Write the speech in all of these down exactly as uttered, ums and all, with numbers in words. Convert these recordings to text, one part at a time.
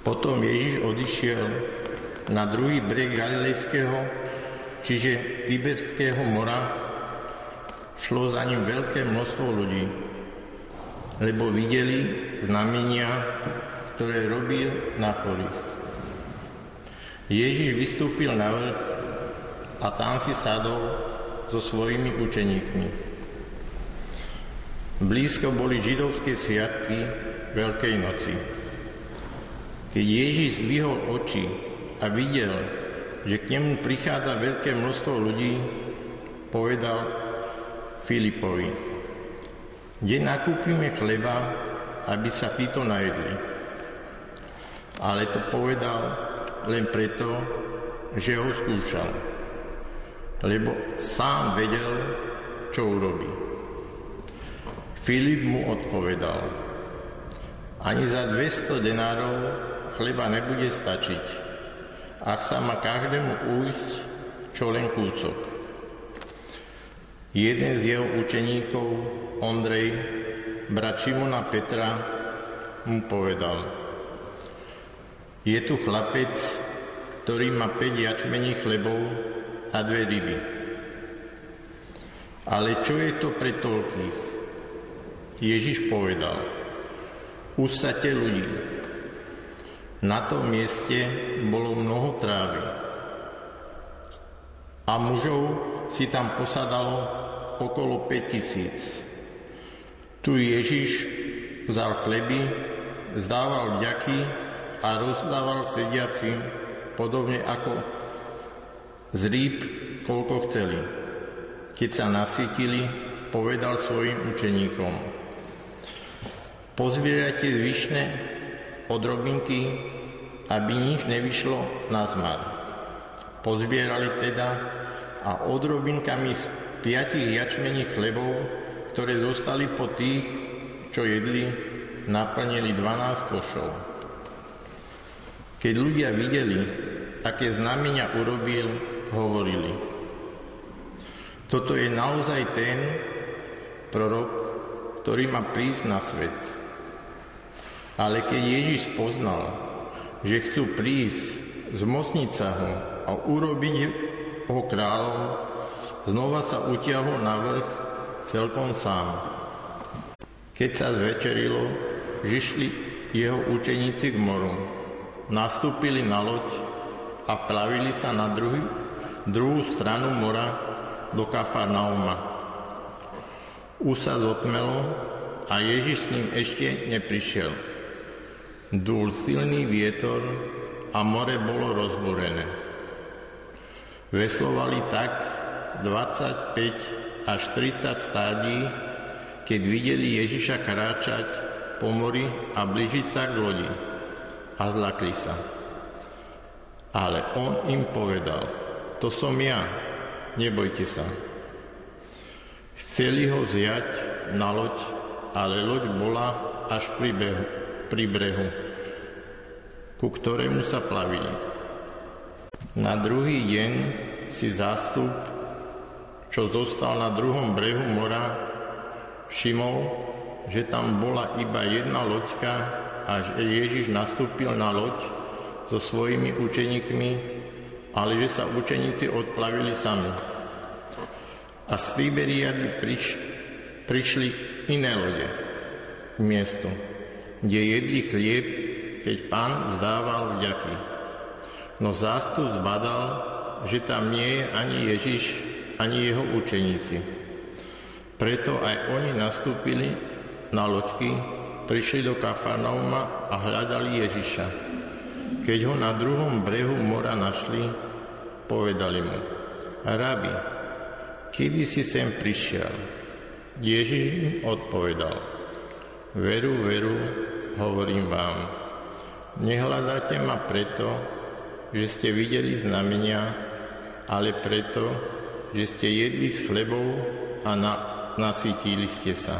Potom Ježiš odišiel na druhý breh Galilejského, čiže Tiberského mora. Šlo za ním veľké množstvo ľudí, lebo videli znamenia, ktoré robil na chorých. Ježiš vystúpil na vrch a tam si sadol so svojimi učeníkmi. Blízko boli židovské sviatky Veľkej noci. Keď Ježiš zvihol oči a videl, že k nemu prichádza veľké množstvo ľudí, povedal Filipovi: kde nakúpime chleba, aby sa títo najedli? Ale to povedal len preto, že ho skúšal, lebo sám vedel, čo urobí. Filip mu odpovedal: ani za dvesto denárov chleba nebude stačiť, ak sa má každému ujsť čo len kúsok. Jeden z jeho učeníkov, Ondrej, brat Šimona Petra, mu povedal: je tu chlapec, ktorý má päť jačmení chlebov a dve ryby. Ale čo je to pre toľkých? Ježiš povedal: usaďte ľudí. Na tom mieste bolo mnoho trávy a mužov si tam posadalo okolo päť tisíc. Tu Ježiš vzal chleby, zdával vďaky a rozdával sediacim, podobne ako z rýb, koľko chceli. Keď sa nasytili, povedal svojim učeníkom: pozbierajte zvyšné odrobinky, aby nič nevyšlo na zmar. Pozbierali teda a odrobinkami z piatich jačmení chlebov, ktoré zostali po tých, čo jedli, naplnili dvanásť košov. Keď ľudia videli, aké znamenia urobil, hovorili: toto je naozaj ten prorok, ktorý má prísť na svet. Ale keď Ježiš poznal, že chcú prísť, zmocniť sa ho a urobiť ho kráľom, znova sa utiahol na vrch celkom sám. Keď sa zvečerilo, žišli jeho učeníci k moru. Nastúpili na loď a plavili sa na druhý, druhú stranu mora do Kafarnauma. Už sa zotmelo a Ježiš s ním ešte neprišiel. Dúl silný vietor a more bolo rozbúrené. Veslovali tak dvadsaťpäť až tridsať stádí, keď videli Ježiša kráčať po mori a blížiť sa k lodi, a zlakli sa. Ale on im povedal: to som ja, nebojte sa. Chceli ho vziať na loď, ale loď bola až pri brehu, pri brehu, ku ktorému sa plavili. Na druhý deň si zástup, čo zostal na druhom brehu mora, všimol, že tam bola iba jedna loďka a že Ježiš nastúpil na loď so svojimi učeníkmi, ale že sa učeníci odplavili sami. A z Tiberiady priš, prišli iné lode k miestu, kde jedli chlieb, keď Pán vzdával vďaky. No zástup zbadal, že tam nie je ani Ježiš, ani jeho učeníci. Preto aj oni nastúpili na loďky, prišli do Kafarnauma a hľadali Ježiša. Keď ho na druhom brehu mora našli, povedali mu: Rabi, kedy si sem prišiel? Ježiš im odpovedal: Veru, veru, hovorím vám, nehľadáte ma preto, že ste videli znamenia, ale preto, že ste jedli z chlebov a na, nasýtili ste sa.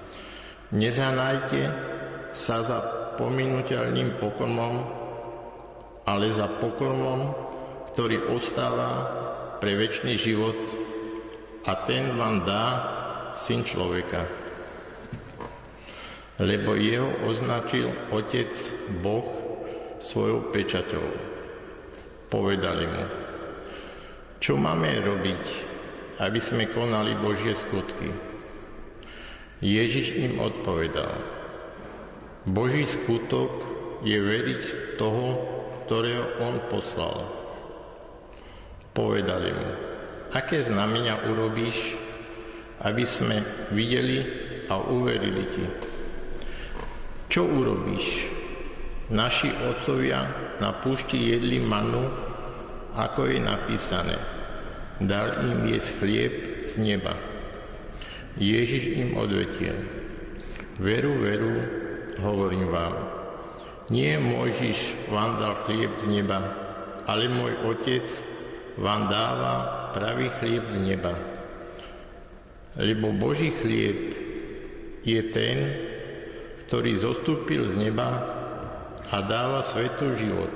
Nezanajte sa za pominuteľným pokrmom, ale za pokrmom, ktorý ostáva pre večný život, a ten vám dá Syn človeka. Lebo jeho označil Otec Boh svojou pečaťou. Povedali mu: čo máme robiť, aby sme konali Božie skutky? Ježiš im odpovedal: Boží skutok je veriť toho, ktorého on poslal. Povedali mu: aké znamenia urobíš, aby sme videli a uverili ti? Čo urobíš? Naši otcovia na púšti jedli manu, ako je napísané: dal im jesť chlieb z neba. Ježiš im odvetil: veru, veru, hovorím vám, nie Mojžiš vám dal chlieb z neba, ale môj Otec vám dáva pravý chlieb z neba. Lebo Boží chlieb je ten, ktorý zostúpil z neba a dáva svetu život.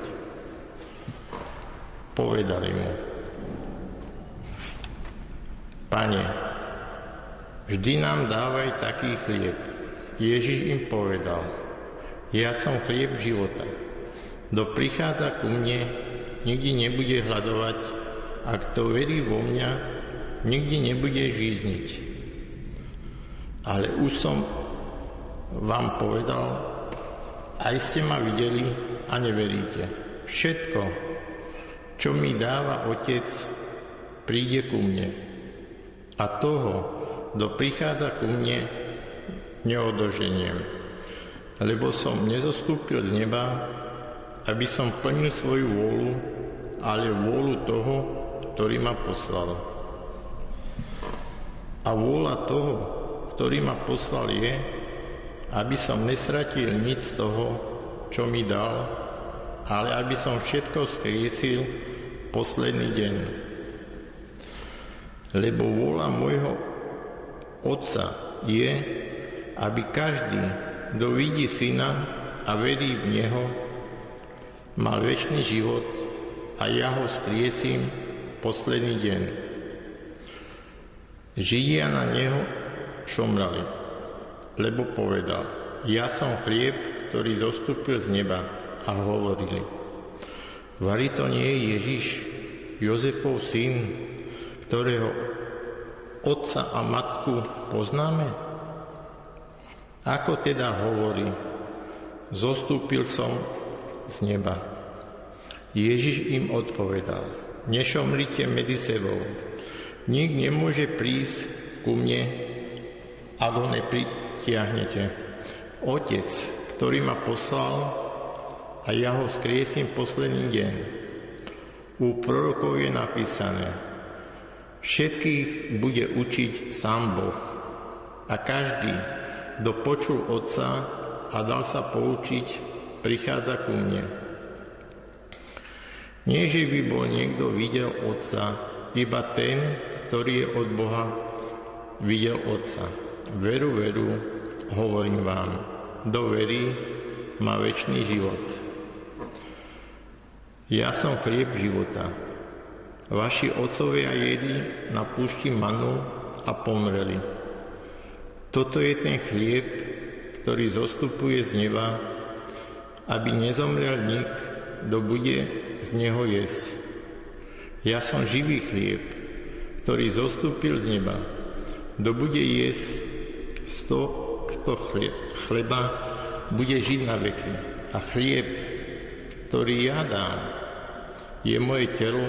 Povedali mu: Pane, vždy nám dávaj taký chlieb. Ježiš im povedal: ja som chlieb života. Kto prichádza ku mne, nikdy nebude hľadovať, a kto verí vo mňa, nikdy nebude žízniť. Ale už som vám povedal, aj ste ma videli a neveríte. Všetko, čo mi dáva Otec, príde ku mne. A toho, kto prichádza ku mne, neodoženiem. Lebo som nezostúpil z neba, aby som plnil svoju vôľu, ale vôľu toho, ktorý ma poslal. A vôľa toho, ktorý ma poslal, je, aby som nestratil nič z toho, čo mi dal, ale aby som všetko skriesil posledný deň. Lebo vôľa môjho Otca je, aby každý, kto vidí Syna a verí v Neho, mal večný život a ja ho skriesím posledný deň. Židia na Neho šomrali, lebo povedal: ja som chlieb, ktorý zostúpil z neba, a hovorili: vari to nie je Ježiš, Jozefov syn, ktorého otca a matku poznáme? Ako teda hovorí: zostúpil som z neba? Ježiš im odpovedal: nešomrite medzi sebou. Nik nemôže prísť ku mne, ak ho nepritiahnete. Otec, ktorý ma poslal, a ja ho skriesím posledný deň. U prorokov je napísané: všetkých bude učiť sám Boh. A každý, kto počul Otca a dal sa poučiť, prichádza ku mne. Nie, že by bol niekto videl Otca, iba ten, ktorý je od Boha, videl Otca. Veru, veru, hovorím vám, kto verí, má večný život. Ja som chlieb života. Vaši otcovia jedli na púšti manu a pomreli. Toto je ten chlieb, ktorý zostupuje z neba, aby nezomrel nik, kto bude z neho jesť. Ja som živý chlieb, ktorý zostúpil z neba. Kto bude jesť z tohto chleba, bude žiť na veky. A chlieb, ktorý ja dám, je moje telo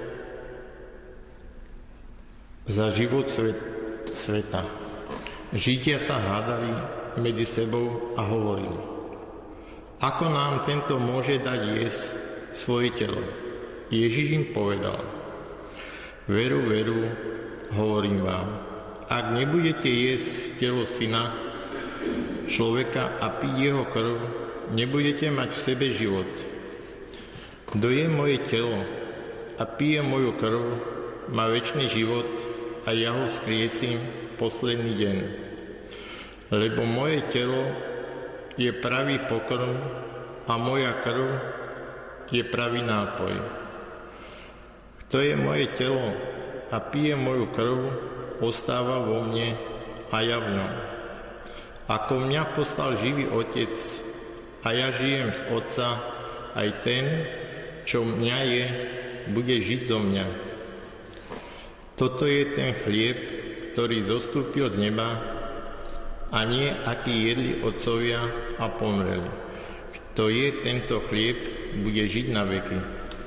za život sveta. Židia sa hádali medzi sebou a hovorili: ako nám tento môže dať jesť svoje telo? Ježiš im povedal: veru, veru, hovorím vám, ak nebudete jesť telo Syna človeka a piť jeho krv, nebudete mať v sebe život. Kto je moje telo a pije moju krv, má večný život a ja ho skriesím posledný deň. Lebo moje telo je pravý pokrm a moja krv je pravý nápoj. Kto je moje telo a pije moju krv, ostáva vo mne a ja v ňom. Ako mňa poslal živý Otec a ja žijem z Otca, aj ten, čo mňa je, bude žiť zo mňa. Toto je ten chlieb, ktorý zostúpil z neba, a nie aký jedli otcovia a pomreli. Kto je tento chlieb, bude žiť na veky.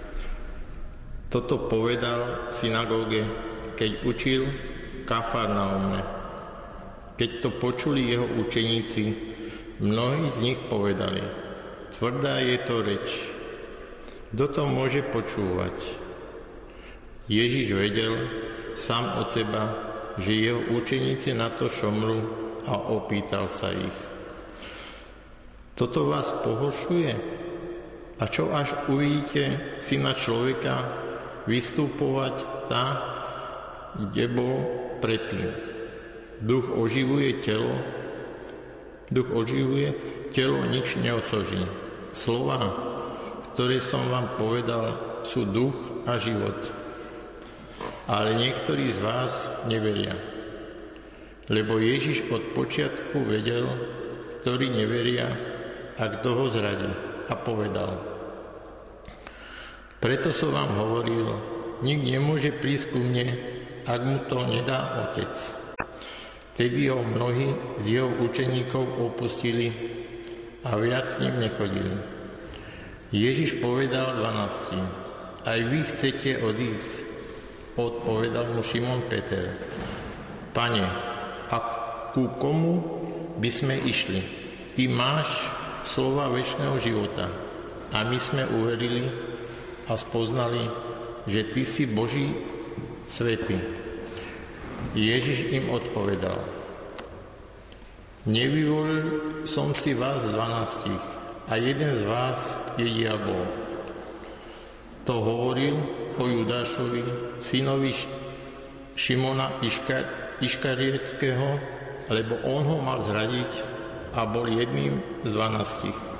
Toto povedal v synagóge, keď učil v Kafarnaume. Keď to počuli jeho učeníci, mnohí z nich povedali: tvrdá je to reč. Kto to môže počúvať? Ježiš vedel sám od seba, že jeho učeníci na to šomru, a opýtal sa ich: toto vás pohoršuje? A čo až uvidíte Syna človeka vystupovať tam, kde bol predtým? Duch oživuje telo, duch oživuje, telo nič neosoží. Slová, ktoré som vám povedal, sú duch a život. Ale niektorí z vás neveria. Lebo Ježiš od počiatku vedel, ktorí neveria a kto ho zradí, a povedal: preto som vám hovoril, nik nemôže prísť ku mne, ak mu to nedá Otec. Tedy ho mnohí z jeho učeníkov opustili a viac s ním nechodili. Ježiš povedal dvanáctim: aj vy chcete odísť? Odpovedal mu Šimon Peter: Pane, a ku komu by sme išli? Ty máš slova večného života a my sme uverili a spoznali, že Ty si Boží svätý. Ježiš im odpovedal: nevyvolil som si vás dvanástich a jeden z vás je diabol. To hovoril o Judášovi, synovi Šimona Iška Iškariotského, lebo on ho mal zradiť a bol jedným z dvanástich.